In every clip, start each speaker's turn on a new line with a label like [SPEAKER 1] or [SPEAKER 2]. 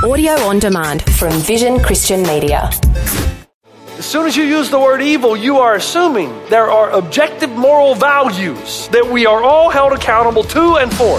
[SPEAKER 1] Audio on demand from Vision Christian Media.
[SPEAKER 2] As soon as you use the word evil, you are assuming there are objective moral values that we are all held accountable to and for.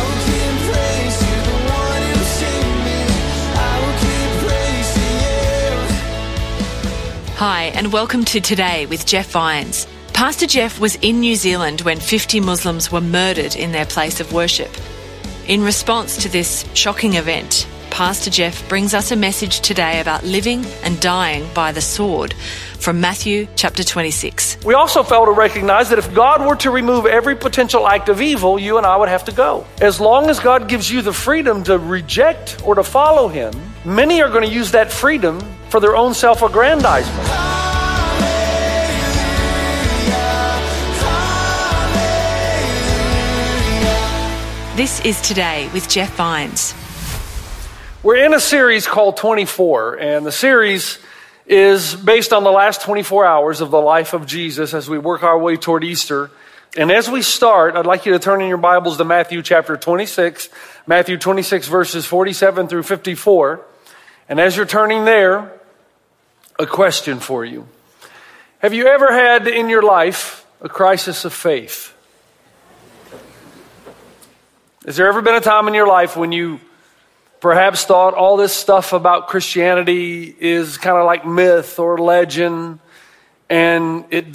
[SPEAKER 3] Hi, and welcome to Today with Jeff Vines. Pastor Jeff was in New Zealand when 50 Muslims were murdered in their place of worship. In response to this shocking event, Pastor Jeff brings us a message today about living and dying by the sword from Matthew chapter 26.
[SPEAKER 2] We also fail to recognize that if God were to remove every potential act of evil, you and I would have to go. As long as God gives you the freedom to reject or to follow Him, many are going to use that freedom for their own self-aggrandizement.
[SPEAKER 3] This is Today with Jeff Vines.
[SPEAKER 2] We're in a series called 24, and the series is based on the last 24 hours of the life of Jesus as we work our way toward Easter. And as we start, I'd like you to turn in your Bibles to Matthew chapter 26, Matthew 26 verses 47 through 54. And as you're turning there, a question for you. Have you ever had in your life a crisis of faith? Has there ever been a time in your life when you perhaps thought all this stuff about Christianity is kind of like myth or legend, and it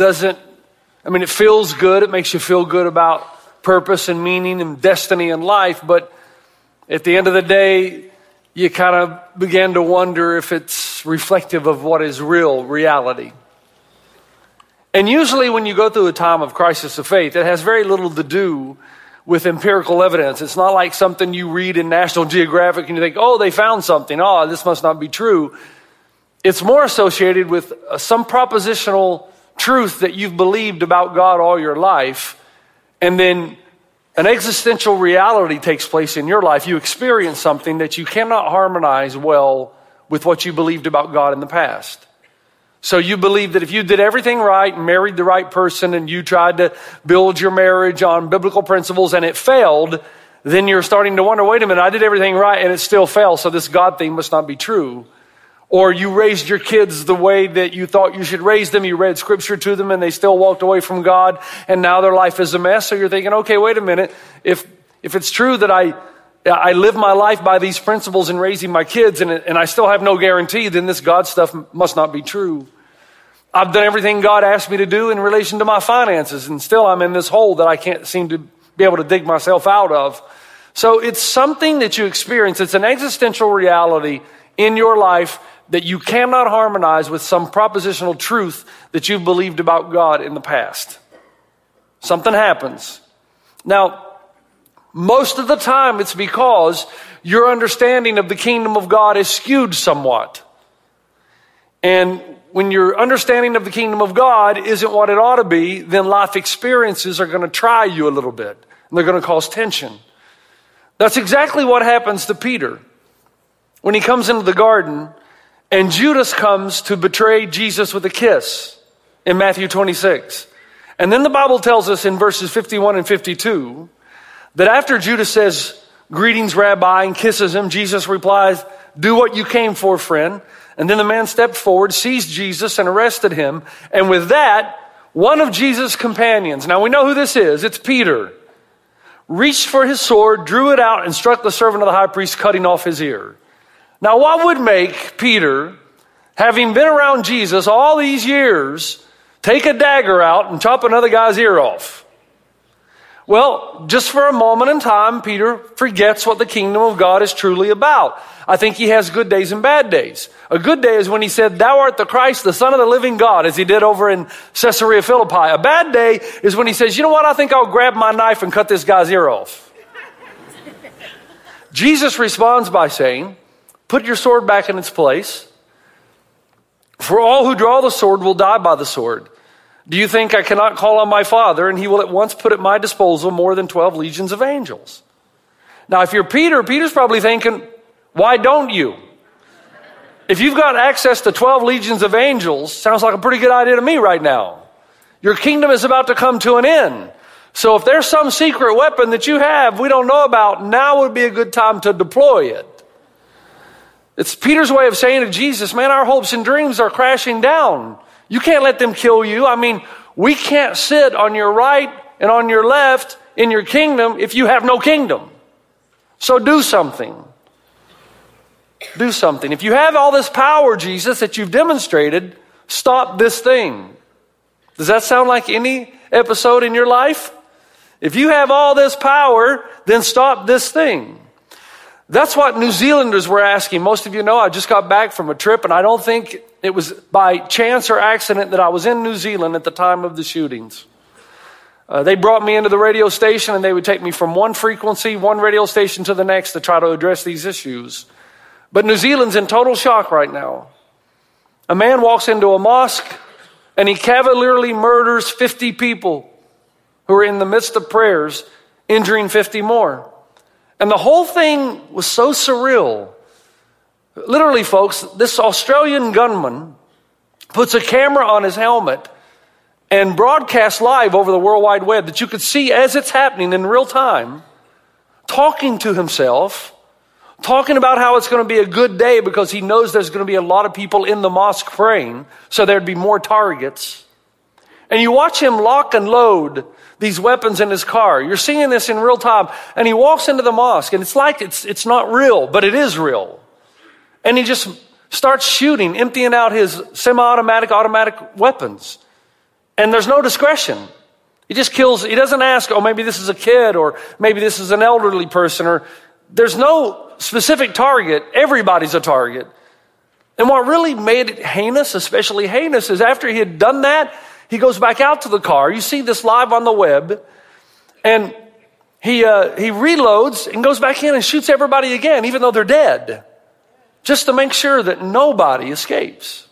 [SPEAKER 2] feels good, it makes you feel good about purpose and meaning and destiny in life, but at the end of the day, you kind of began to wonder if it's reflective of what is real reality. And usually when you go through a time of crisis of faith, it has very little to do with empirical evidence. It's not like something you read in National Geographic and you think, oh, they found something. Oh, this must not be true. It's more associated with some propositional truth that you've believed about God all your life, and then an existential reality takes place in your life. You experience something that you cannot harmonize well with what you believed about God in the past. So you believe that if you did everything right and married the right person and you tried to build your marriage on biblical principles and it failed, then you're starting to wonder, wait a minute, I did everything right and it still failed, so this God thing must not be true. Or you raised your kids the way that you thought you should raise them. You read scripture to them and they still walked away from God and now their life is a mess. So you're thinking, okay, wait a minute. If it's true that I live my life by these principles in raising my kids and I still have no guarantee, then this God stuff must not be true. I've done everything God asked me to do in relation to my finances, and still I'm in this hole that I can't seem to be able to dig myself out of. So it's something that you experience. It's an existential reality in your life that you cannot harmonize with some propositional truth that you've believed about God in the past. Something happens. Now, most of the time it's because your understanding of the kingdom of God is skewed somewhat. And when your understanding of the kingdom of God isn't what it ought to be, then life experiences are going to try you a little bit. And they're going to cause tension. That's exactly what happens to Peter when he comes into the garden and Judas comes to betray Jesus with a kiss in Matthew 26. And then the Bible tells us in verses 51 and 52 that after Judas says, "Greetings, Rabbi," and kisses him, Jesus replies, "Do what you came for, friend." And then the man stepped forward, seized Jesus, and arrested him. And with that, one of Jesus' companions, now we know who this is, it's Peter, reached for his sword, drew it out, and struck the servant of the high priest, cutting off his ear. Now what would make Peter, having been around Jesus all these years, take a dagger out and chop another guy's ear off? Well, just for a moment in time, Peter forgets what the kingdom of God is truly about. I think he has good days and bad days. A good day is when he said, "Thou art the Christ, the Son of the living God," as he did over in Caesarea Philippi. A bad day is when he says, "You know what, I think I'll grab my knife and cut this guy's ear off." Jesus responds by saying, "Put your sword back in its place. For all who draw the sword will die by the sword. Do you think I cannot call on my Father, and he will at once put at my disposal more than 12 legions of angels?" Now, if you're Peter, Peter's probably thinking, why don't you? If you've got access to 12 legions of angels, sounds like a pretty good idea to me right now. Your kingdom is about to come to an end. So if there's some secret weapon that you have we don't know about, now would be a good time to deploy it. It's Peter's way of saying to Jesus, man, our hopes and dreams are crashing down. You can't let them kill you. I mean, we can't sit on your right and on your left in your kingdom if you have no kingdom. So do something. Do something. If you have all this power, Jesus, that you've demonstrated, stop this thing. Does that sound like any episode in your life? If you have all this power, then stop this thing. That's what New Zealanders were asking. Most of you know I just got back from a trip, and I don't think it was by chance or accident that I was in New Zealand at the time of the shootings. They brought me into the radio station, and they would take me from one frequency, one radio station to the next to try to address these issues. But New Zealand's in total shock right now. A man walks into a mosque, and he cavalierly murders 50 people who are in the midst of prayers, injuring 50 more. And the whole thing was so surreal. Literally, folks, this Australian gunman puts a camera on his helmet and broadcasts live over the World Wide Web that you could see as it's happening in real time, talking to himself, talking about how it's going to be a good day because he knows there's going to be a lot of people in the mosque praying, so there'd be more targets. And you watch him lock and load these weapons in his car. You're seeing this in real time. And he walks into the mosque, and it's like it's not real, but it is real. And he just starts shooting, emptying out his semi-automatic, automatic weapons. And there's no discretion. He just kills. He doesn't ask, oh, maybe this is a kid, or maybe this is an elderly person, or there's no specific target. Everybody's a target. And what really made it heinous, especially heinous, is after he had done that, he goes back out to the car. You see this live on the web. And he reloads and goes back in and shoots everybody again, even though they're dead, just to make sure that nobody escapes.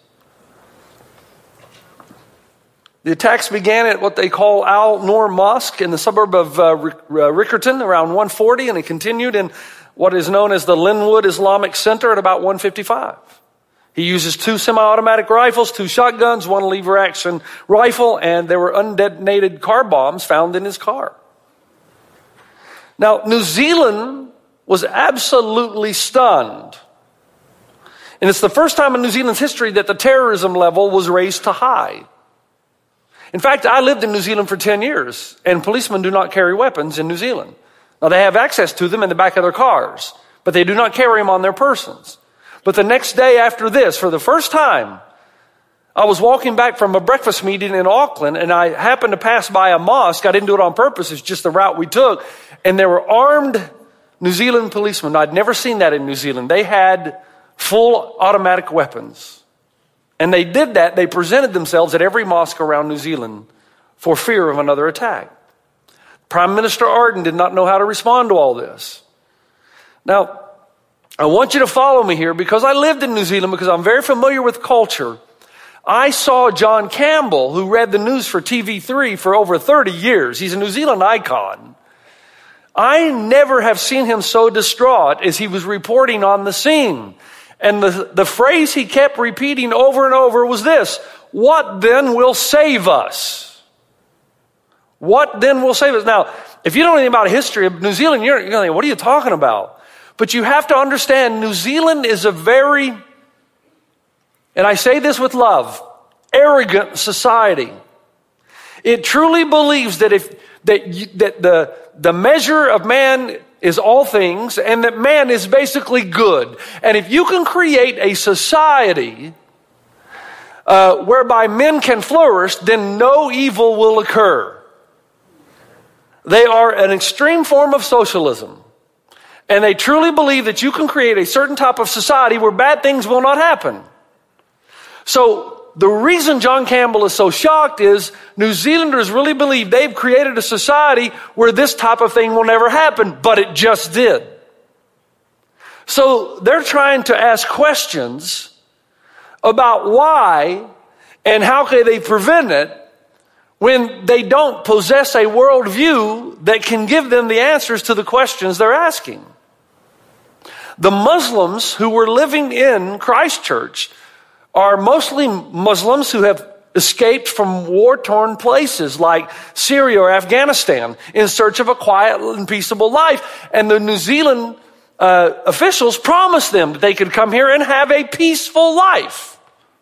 [SPEAKER 2] The attacks began at what they call Al Noor Mosque in the suburb of Riccarton around 1:40, and it continued in what is known as the Linwood Islamic Center at about 1:55. He uses 2 semi-automatic rifles, 2 shotguns, 1 lever-action rifle, and there were undetonated car bombs found in his car. Now, New Zealand was absolutely stunned. And it's the first time in New Zealand's history that the terrorism level was raised to high. In fact, I lived in New Zealand for 10 years, and policemen do not carry weapons in New Zealand. Now, they have access to them in the back of their cars, but they do not carry them on their persons. But the next day after this, for the first time, I was walking back from a breakfast meeting in Auckland, and I happened to pass by a mosque. I didn't do it on purpose. It's just the route we took. And there were armed New Zealand policemen. I'd never seen that in New Zealand. They had full automatic weapons. And they did that. They presented themselves at every mosque around New Zealand for fear of another attack. Prime Minister Ardern did not know how to respond to all this. Now, I want you to follow me here because I lived in New Zealand, because I'm very familiar with culture. I saw John Campbell, who read the news for TV3 for over 30 years. He's a New Zealand icon. I never have seen him so distraught as he was reporting on the scene. And the phrase he kept repeating over and over was this: what then will save us? What then will save us? Now, if you don't know anything about the history of New Zealand, you're going to think, what are you talking about? But you have to understand, New Zealand is a very, and I say this with love, arrogant society. It truly believes that the measure of man is all things, and that man is basically good. And if you can create a society whereby men can flourish, then no evil will occur. They are an extreme form of socialism. And they truly believe that you can create a certain type of society where bad things will not happen. So the reason John Campbell is so shocked is New Zealanders really believe they've created a society where this type of thing will never happen, but it just did. So they're trying to ask questions about why and how can they prevent it when they don't possess a worldview that can give them the answers to the questions they're asking. The Muslims who were living in Christchurch are mostly Muslims who have escaped from war-torn places like Syria or Afghanistan in search of a quiet and peaceable life. And the New Zealand officials promised them that they could come here and have a peaceful life.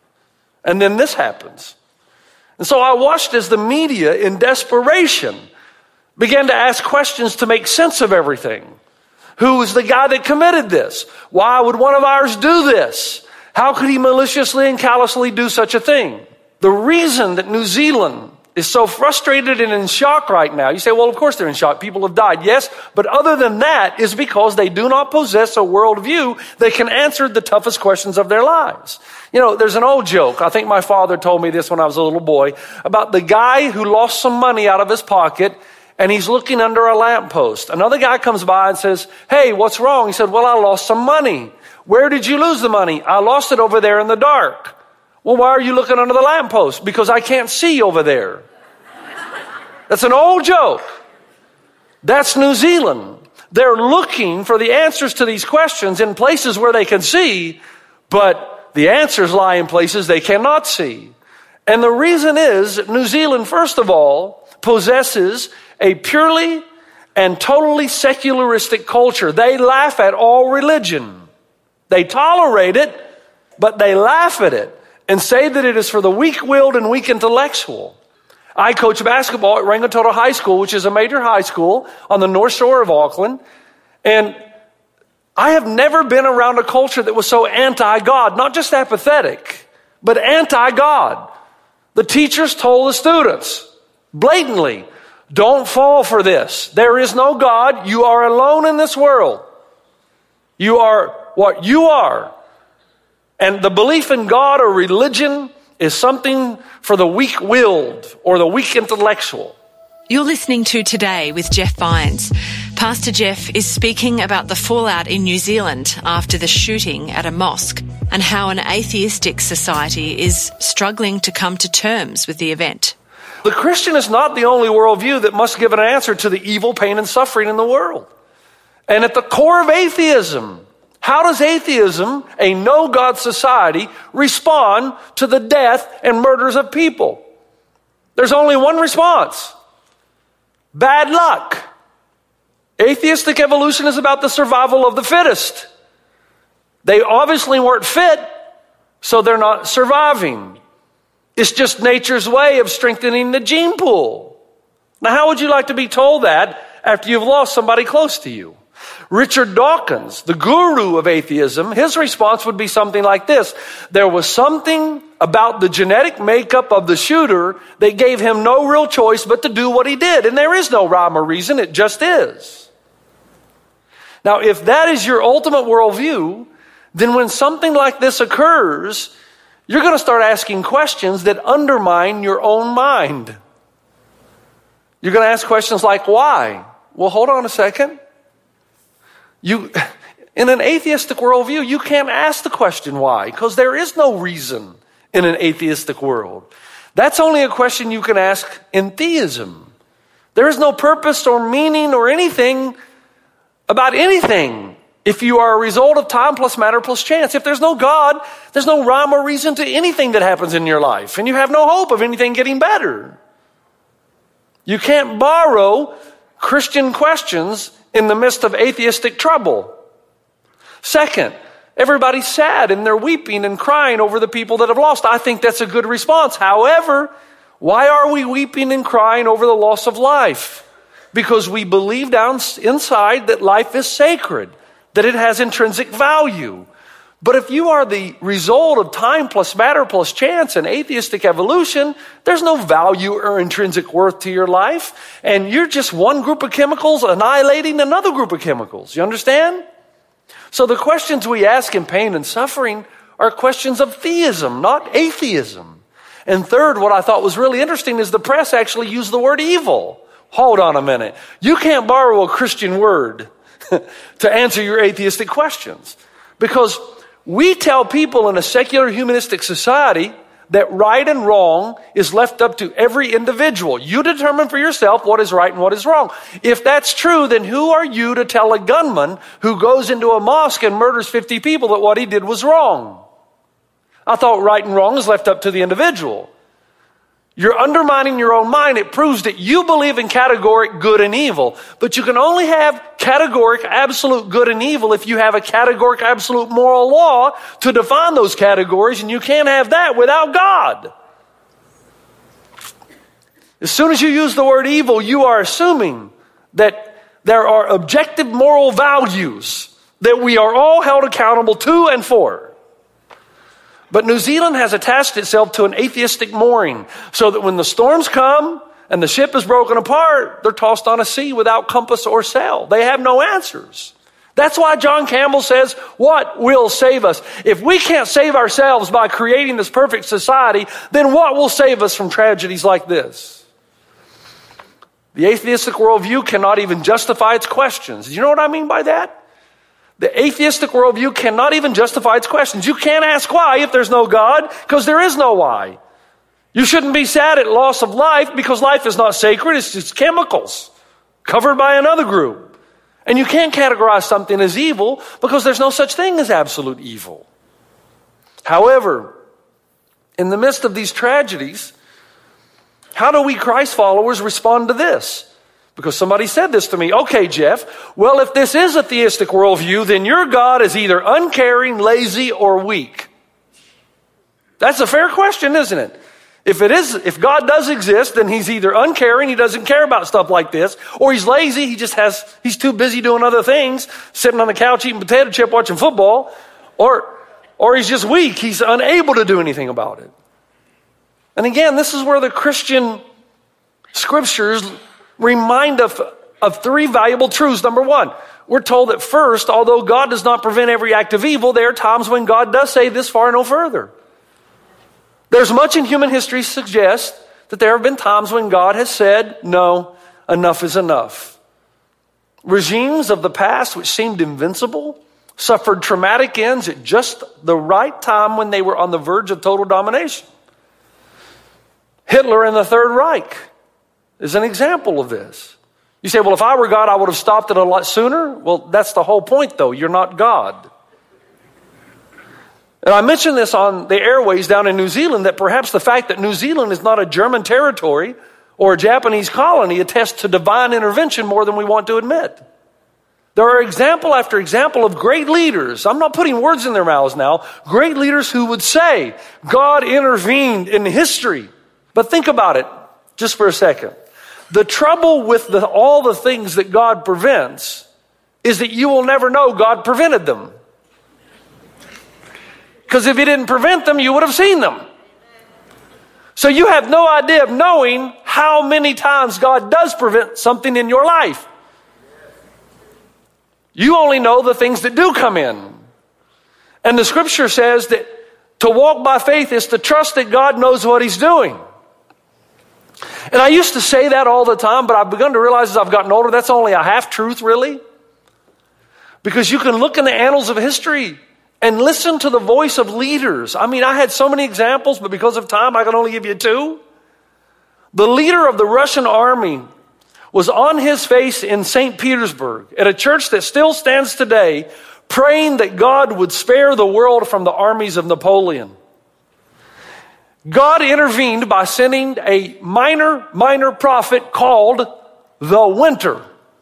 [SPEAKER 2] And then this happens. And so I watched as the media, in desperation, began to ask questions to make sense of everything. Who was the guy that committed this? Why would one of ours do this? How could he maliciously and callously do such a thing? The reason that New Zealand is so frustrated and in shock right now, you say, well, of course they're in shock. People have died. Yes, but other than that is because they do not possess a worldview that can answer the toughest questions of their lives. You know, there's an old joke. I think my father told me this when I was a little boy about the guy who lost some money out of his pocket and he's looking under a lamppost. Another guy comes by and says, hey, what's wrong? He said, well, I lost some money. Where did you lose the money? I lost it over there in the dark. Well, why are you looking under the lamppost? Because I can't see over there. That's an old joke. That's New Zealand. They're looking for the answers to these questions in places where they can see, but the answers lie in places they cannot see. And the reason is that New Zealand, first of all, possesses a purely and totally secularistic culture. They laugh at all religion. They tolerate it, but they laugh at it and say that it is for the weak-willed and weak intellectual. I coach basketball at Rangitoto High School, which is a major high school on the North Shore of Auckland. And I have never been around a culture that was so anti-God, not just apathetic, but anti-God. The teachers told the students blatantly, don't fall for this. There is no God. You are alone in this world. You are what you are. And the belief in God or religion is something for the weak-willed or the weak intellectual.
[SPEAKER 3] You're listening to Today with Jeff Vines. Pastor Jeff is speaking about the fallout in New Zealand after the shooting at a mosque and how an atheistic society is struggling to come to terms with the event.
[SPEAKER 2] The Christian is not the only worldview that must give an answer to the evil, pain, and suffering in the world. And at the core of atheism, how does atheism, a no-God society, respond to the death and murders of people? There's only one response. Bad luck. Atheistic evolution is about the survival of the fittest. They obviously weren't fit, so they're not surviving. It's just nature's way of strengthening the gene pool. Now, how would you like to be told that after you've lost somebody close to you? Richard Dawkins, the guru of atheism, his response would be something like this. There was something about the genetic makeup of the shooter that gave him no real choice but to do what he did. And there is no rhyme or reason, it just is. Now, if that is your ultimate worldview, then when something like this occurs, you're going to start asking questions that undermine your own mind. You're going to ask questions like, why? Well, hold on a second. In an atheistic worldview, you can't ask the question why, because there is no reason in an atheistic world. That's only a question you can ask in theism. There is no purpose or meaning or anything about anything if you are a result of time plus matter plus chance. If there's no God, there's no rhyme or reason to anything that happens in your life, and you have no hope of anything getting better. You can't borrow Christian questions in the midst of atheistic trouble. Second, everybody's sad and they're weeping and crying over the people that have lost. I think that's a good response. However, why are we weeping and crying over the loss of life? Because we believe down inside that life is sacred, that it has intrinsic value. But if you are the result of time plus matter plus chance and atheistic evolution, there's no value or intrinsic worth to your life. And you're just one group of chemicals annihilating another group of chemicals. You understand? So the questions we ask in pain and suffering are questions of theism, not atheism. And third, what I thought was really interesting is the press actually used the word evil. Hold on a minute. You can't borrow a Christian word to answer your atheistic questions. Because we tell people in a secular humanistic society that right and wrong is left up to every individual. You determine for yourself what is right and what is wrong. If that's true, then who are you to tell a gunman who goes into a mosque and murders 50 people that what he did was wrong? I thought right and wrong is left up to the individual. You're undermining your own mind. It proves that you believe in categoric good and evil. But you can only have categoric absolute good and evil if you have a categoric absolute moral law to define those categories, and you can't have that without God. As soon as you use the word evil, you are assuming that there are objective moral values that we are all held accountable to and for. But New Zealand has attached itself to an atheistic mooring so that when the storms come and the ship is broken apart, they're tossed on a sea without compass or sail. They have no answers. That's why John Campbell says, what will save us? If we can't save ourselves by creating this perfect society, then what will save us from tragedies like this? The atheistic worldview cannot even justify its questions. You know what I mean by that? The atheistic worldview cannot even justify its questions. You can't ask why if there's no God, because there is no why. You shouldn't be sad at loss of life because life is not sacred. It's just chemicals covered by another group. And you can't categorize something as evil because there's no such thing as absolute evil. However, in the midst of these tragedies, how do we Christ followers respond to this? Because somebody said this to me. Okay, Jeff, well, if this is a theistic worldview, then your God is either uncaring, lazy, or weak. That's a fair question, isn't it? If God does exist, then he's either uncaring, he doesn't care about stuff like this, or he's lazy, he's too busy doing other things, sitting on the couch eating potato chip, watching football, or he's just weak, he's unable to do anything about it. And again, this is where the Christian scriptures remind us of three valuable truths. Number one, we're told that first, although God does not prevent every act of evil, there are times when God does say this far, no further. There's much in human history to suggest that there have been times when God has said, no, enough is enough. Regimes of the past which seemed invincible suffered traumatic ends at just the right time when they were on the verge of total domination. Hitler and the Third Reich is an example of this. You say, well, if I were God, I would have stopped it a lot sooner. Well, that's the whole point, though. You're not God. And I mentioned this on the airways down in New Zealand, that perhaps the fact that New Zealand is not a German territory or a Japanese colony attests to divine intervention more than we want to admit. There are example after example of great leaders. I'm not putting words in their mouths now. Great leaders who would say, God intervened in history. But think about it just for a second. The trouble with all the things that God prevents is that you will never know God prevented them. Because if he didn't prevent them, you would have seen them. So you have no idea of knowing how many times God does prevent something in your life. You only know the things that do come in. And the scripture says that to walk by faith is to trust that God knows what he's doing. And I used to say that all the time, but I've begun to realize as I've gotten older, that's only a half-truth, really. Because you can look in the annals of history and listen to the voice of leaders. I mean, I had so many examples, but because of time, I can only give you two. The leader of the Russian army was on his face in St. Petersburg at a church that still stands today, praying that God would spare the world from the armies of Napoleon. God intervened by sending a minor prophet called the Winter.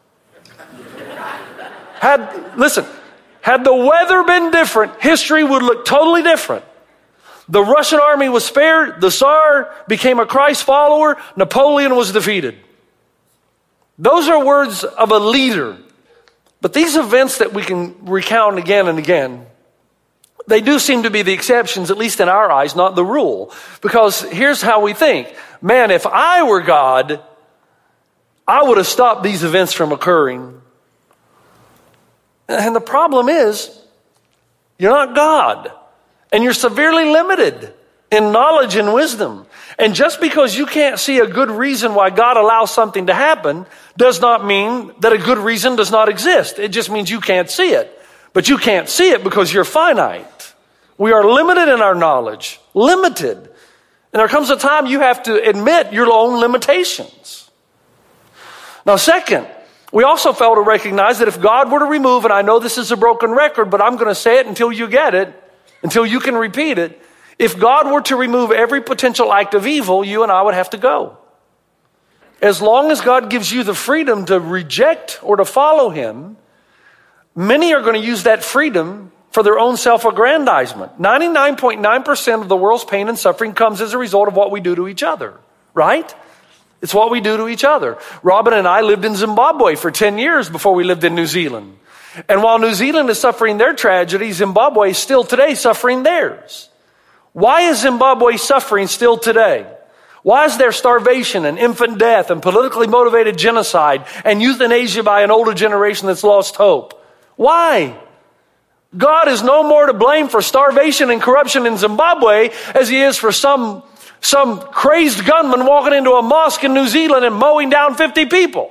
[SPEAKER 2] Had the weather been different, history would look totally different. The Russian army was spared, the Tsar became a Christ follower, Napoleon was defeated. Those are words of a leader. But these events that we can recount again and again, they do seem to be the exceptions, at least in our eyes, not the rule. Because here's how we think. Man, if I were God, I would have stopped these events from occurring. And the problem is, you're not God. And you're severely limited in knowledge and wisdom. And just because you can't see a good reason why God allows something to happen does not mean that a good reason does not exist. It just means you can't see it. But you can't see it because you're finite. We are limited in our knowledge. Limited. And there comes a time you have to admit your own limitations. Now, second, we also fail to recognize that if God were to remove, and I know this is a broken record, but I'm going to say it until you get it, until you can repeat it. If God were to remove every potential act of evil, you and I would have to go. As long as God gives you the freedom to reject or to follow him, many are going to use that freedom for their own self-aggrandizement. 99.9% of the world's pain and suffering comes as a result of what we do to each other, right? It's what we do to each other. Robin and I lived in Zimbabwe for 10 years before we lived in New Zealand. And while New Zealand is suffering their tragedy, Zimbabwe is still today suffering theirs. Why is Zimbabwe suffering still today? Why is there starvation and infant death and politically motivated genocide and euthanasia by an older generation that's lost hope? Why? God is no more to blame for starvation and corruption in Zimbabwe as he is for some crazed gunman walking into a mosque in New Zealand and mowing down 50 people.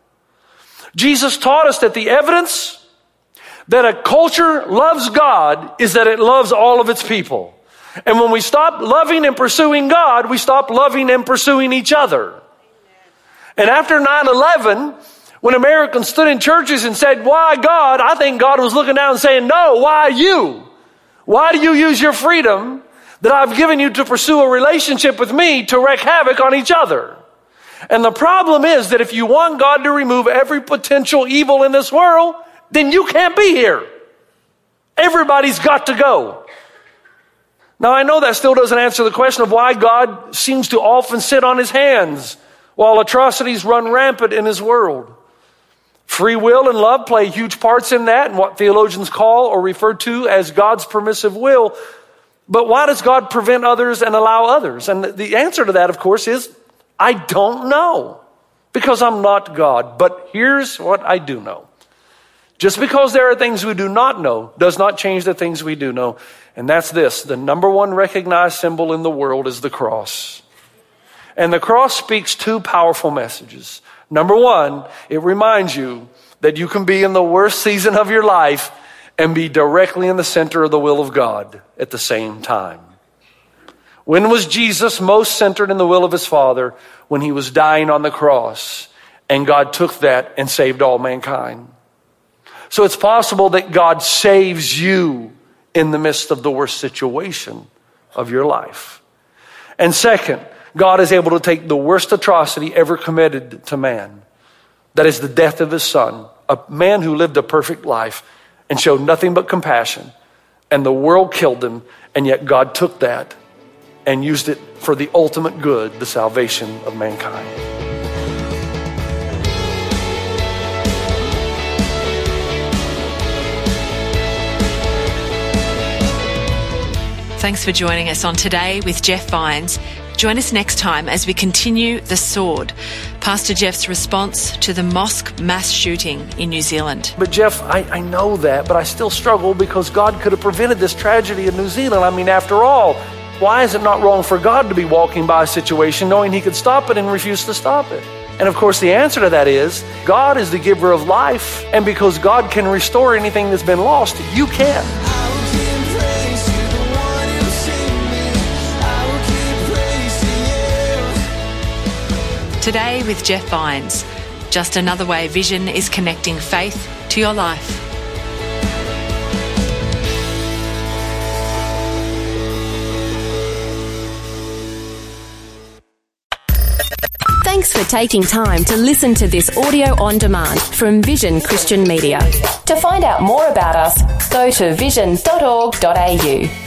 [SPEAKER 2] Jesus taught us that the evidence that a culture loves God is that it loves all of its people. And when we stop loving and pursuing God, we stop loving and pursuing each other. And after 9/11, when Americans stood in churches and said, "Why God?" I think God was looking down and saying, "No, why you? Why do you use your freedom that I've given you to pursue a relationship with me to wreak havoc on each other?" And the problem is that if you want God to remove every potential evil in this world, then you can't be here. Everybody's got to go. Now, I know that still doesn't answer the question of why God seems to often sit on his hands while atrocities run rampant in his world. Free will and love play huge parts in that, and what theologians call or refer to as God's permissive will. But why does God prevent others and allow others? And the answer to that, of course, is I don't know, because I'm not God. But here's what I do know. Just because there are things we do not know does not change the things we do know. And that's this: the number one recognized symbol in the world is the cross. And the cross speaks two powerful messages. Number one, it reminds you that you can be in the worst season of your life and be directly in the center of the will of God at the same time. When was Jesus most centered in the will of his Father? When he was dying on the cross, and God took that and saved all mankind. So it's possible that God saves you in the midst of the worst situation of your life. And second, God is able to take the worst atrocity ever committed to man. That is the death of his son, a man who lived a perfect life and showed nothing but compassion. And the world killed him, and yet God took that and used it for the ultimate good, the salvation of mankind.
[SPEAKER 3] Thanks for joining us on Today with Jeff Vines. Join us next time as we continue The Sword, Pastor Jeff's response to the mosque mass shooting in New Zealand.
[SPEAKER 2] But Jeff, I know that, but I still struggle because God could have prevented this tragedy in New Zealand. I mean, after all, why is it not wrong for God to be walking by a situation knowing he could stop it and refuse to stop it? And of course, the answer to that is God is the giver of life. And because God can restore anything that's been lost, you can.
[SPEAKER 3] Today with Jeff Vines, just another way Vision is connecting faith to your life.
[SPEAKER 1] Thanks for taking time to listen to this audio on demand from Vision Christian Media. To find out more about us, go to vision.org.au.